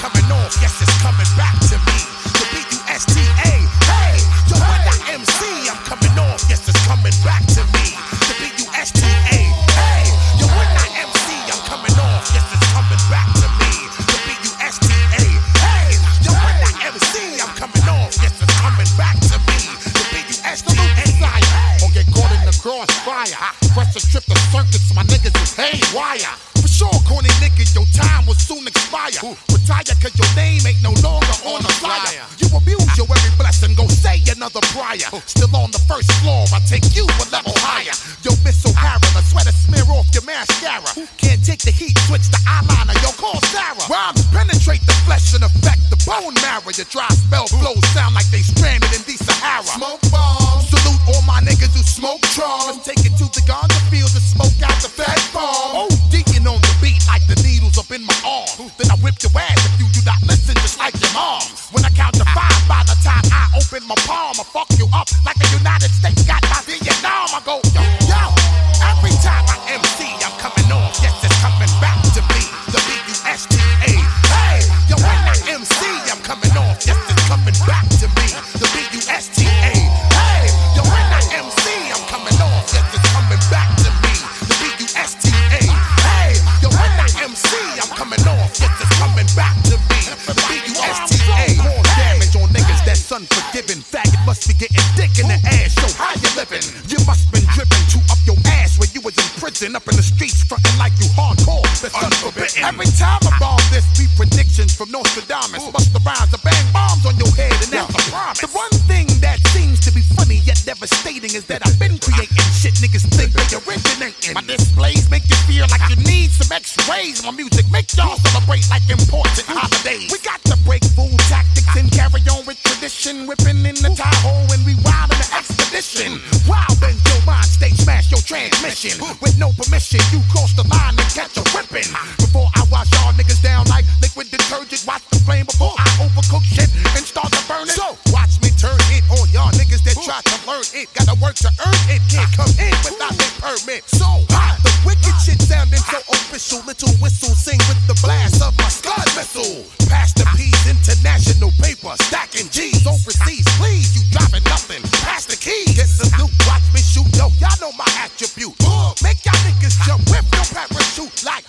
coming off, yes, it's coming back to me. The B-U-S-T-A, hey, yo, when I MC, I'm coming off, yes, it's coming back to me. The B-U-S-T-A, hey, yo, when I MC, I'm coming off, yes, it's coming back to me. The B-U-S-T-A, hey, yo, when I MC, I'm coming off, yes, it's coming back to me. The B-U-S-T-A, or get caught in the crossfire. Press a trip to circuits, my niggas is haywire. For sure, corny nigga, your time will soon expire. Retire cause your name ain't no longer on the flyer. You abuse your every blessing, go say another prior. Still on the first floor, I take you a level higher. Yo, Miss O'Hara, the sweater smear off your mascara. Can't take the heat, switch the eyeliner, yo, call Sarah. Rhymes penetrate the flesh and affect the bone marrow. Your dry spell flows sound like they stranded in the Sahara. Smoke bombs, salute all my niggas who smoke trons. Take it to the ganja fields and smoke out the fat farm. Deacon on the beat like the needles up in my arm. Then I whip your ass if you do not listen, just like your mom. When I count to 5, by the time I open my palm, I fuck you up like the United States got my Vietnam. I go, yo, yo. Every time I MC, I'm coming off. Yes, it's coming back to me. The B-U-S-T-A. Hey, yo, when I MC, I'm coming off. Yes, it's coming back to me. The B-U-S-T-A. Hey, yo, when I MC, I'm coming off. Yes, it's coming back to me. The B-U-S-T-A. Hey, yo, when I MC, I'm coming off. Yes, it's coming back to me. The B-U-S-T-A. More damage on niggas that's unforgiving. Faggot must be getting dick in the ass. Yo, how you living? You must been driven to up your ass when you was in prison. Up in the streets, frontin' like you hardcore. That's unforbidden. Every time I bomb this, be predictions from Nostradamus. Bust the rhymes and bang bombs on your head, and that's a promise. The one thing that seems to be funny yet devastating is that I've been creating shit niggas think they originating. My displays make you feel like you need some X-rays. My music make y'all celebrate like important holidays. We got to break food tactics and carry on with tradition. Whipping in the Tahoe and we wild in the expedition. Wild and your mind state smash your transmission. With no permission, you cross the line and catch a whipping. Before I wash y'all niggas down like liquid detergent, watch the flame before I overcook shit and start to burn it. So watch me turn it on y'all niggas that try to learn it. Gotta work to earn it, can't come in without a permit. So hot, the wicked shit sounding so official. Little whistle sing with the blast of my Scud missile. Pass the P's, international paper, stacking G's overseas. Please, you driving nothing. Pass the keys. Get the loot, watch me shoot. Yo, y'all know my attribute. Make y'all niggas jump with your parachute like